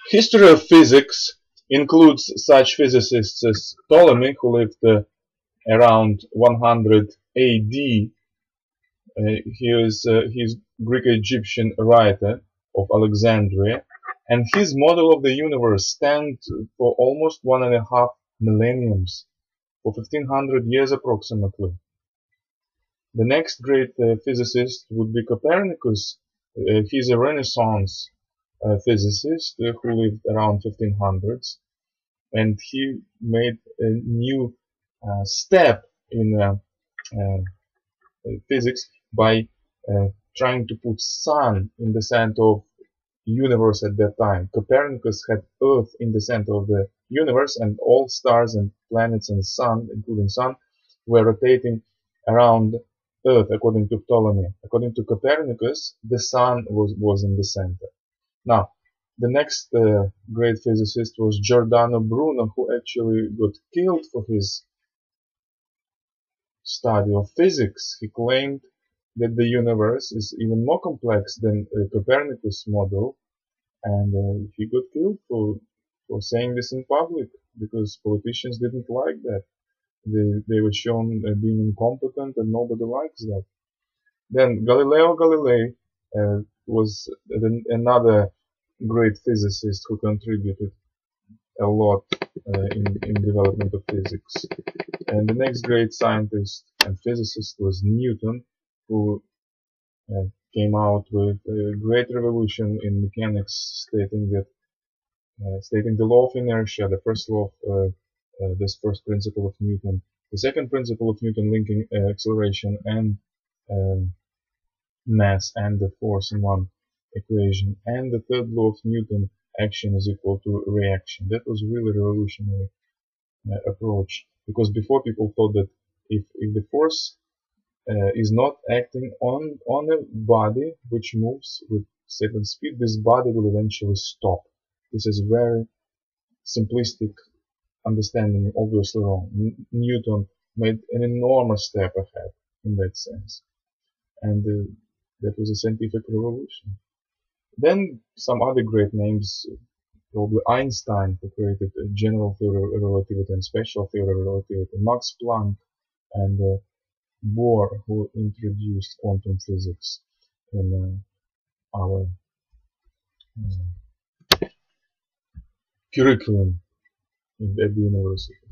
History of physics includes such physicists as Ptolemy, who lived around 100 AD. He's Greek-Egyptian writer of Alexandria, and his model of the universe stands for almost 1.5 millenniums, for 1500 years approximately. The next great physicist would be Copernicus. He's a Renaissance physicist who lived around 1500s, and he made a new step in physics by trying to put sun in the center of universe at that time. Copernicus had Earth in the center of the universe, and all stars and planets and sun, including sun, were rotating around Earth according to Ptolemy. According to Copernicus, the sun was in the center. Now, the next great physicist was Giordano Bruno, who actually got killed for his study of physics. He claimed that the universe is even more complex than Copernicus' model, and he got killed for saying this in public because politicians didn't like that. They were shown being incompetent, and nobody likes that. Then Galileo Galilei was another great physicist who contributed a lot in development of physics. And the next great scientist and physicist was Newton, who came out with a great revolution in mechanics, stating the law of inertia, the first law of this first principle of Newton, the second principle of Newton linking acceleration and mass and the force in one equation, and the third law of Newton, action is equal to reaction. That was really revolutionary approach, because before people thought that if the force is not acting on a body which moves with certain speed, this body will eventually stop. This is very simplistic understanding, obviously wrong. Newton made an enormous step ahead in that sense, and that was a scientific revolution. Then some other great names, probably Einstein, who created general theory of relativity and special theory of relativity, Max Planck, and Bohr, who introduced quantum physics in our curriculum at the university.